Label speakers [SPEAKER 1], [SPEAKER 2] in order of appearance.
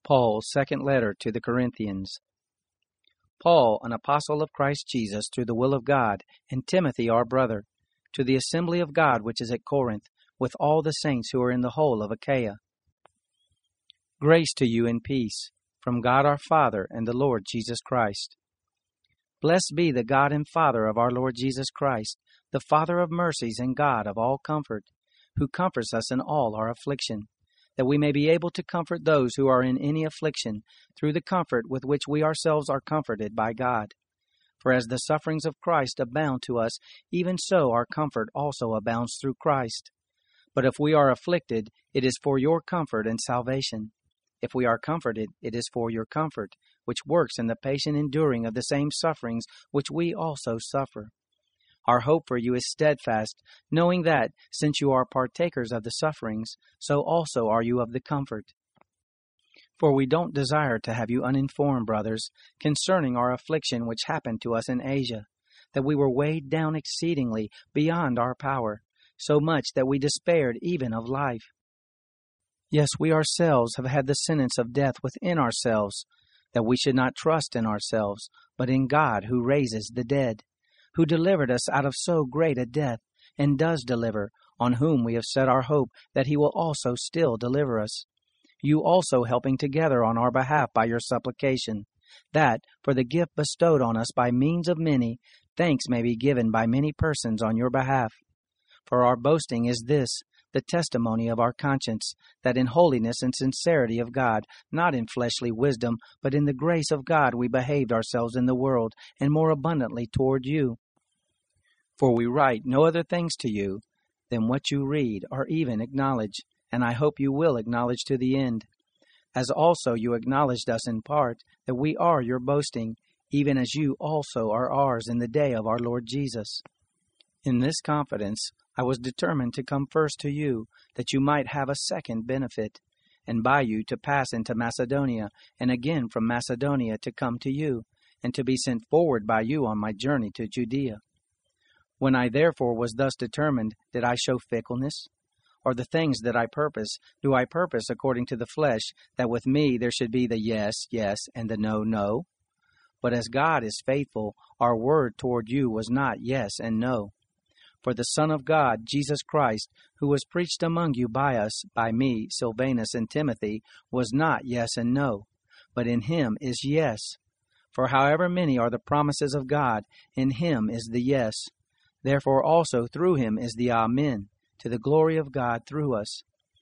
[SPEAKER 1] Paul's second letter to the Corinthians. Paul, an apostle of Christ Jesus through the will of God, and Timothy our brother, to the assembly of God which is at Corinth, with all the saints who are in the whole of Achaia. Grace to you and peace, from God our Father and the Lord Jesus Christ. Blessed be the God and Father of our Lord Jesus Christ, the Father of mercies and God of all comfort, who comforts us in all our affliction, that we may be able to comfort those who are in any affliction, through the comfort with which we ourselves are comforted by God. For as the sufferings of Christ abound to us, even so our comfort also abounds through Christ. But if we are afflicted, it is for your comfort and salvation. If we are comforted, it is for your comfort, which works in the patient enduring of the same sufferings which we also suffer. Our hope for you is steadfast, knowing that, since you are partakers of the sufferings, so also are you of the comfort. For we don't desire to have you uninformed, brothers, concerning our affliction which happened to us in Asia, that we were weighed down exceedingly beyond our power, so much that we despaired even of life. Yes, we ourselves have had the sentence of death within ourselves, that we should not trust in ourselves, but in God who raises the dead, who delivered us out of so great a death, and does deliver, on whom we have set our hope that he will also still deliver us. You also helping together on our behalf by your supplication, that, for the gift bestowed on us by means of many, thanks may be given by many persons on your behalf. For our boasting is this, the testimony of our conscience, that in holiness and sincerity of God, not in fleshly wisdom, but in the grace of God we behaved ourselves in the world, and more abundantly toward you. For we write no other things to you than what you read or even acknowledge, and I hope you will acknowledge to the end. As also you acknowledged us in part, that we are your boasting, even as you also are ours in the day of our Lord Jesus. In this confidence I was determined to come first to you, that you might have a second benefit, and by you to pass into Macedonia, and again from Macedonia to come to you, and to be sent forward by you on my journey to Judea. When I therefore was thus determined, did I show fickleness? Or the things that I purpose, do I purpose according to the flesh, that with me there should be the yes, yes, and the no, no? But as God is faithful, our word toward you was not yes and no. For the Son of God, Jesus Christ, who was preached among you by us, by me, Silvanus, and Timothy, was not yes and no, but in him is yes. For however many are the promises of God, in him is the yes. Therefore also through him is the Amen, to the glory of God through us.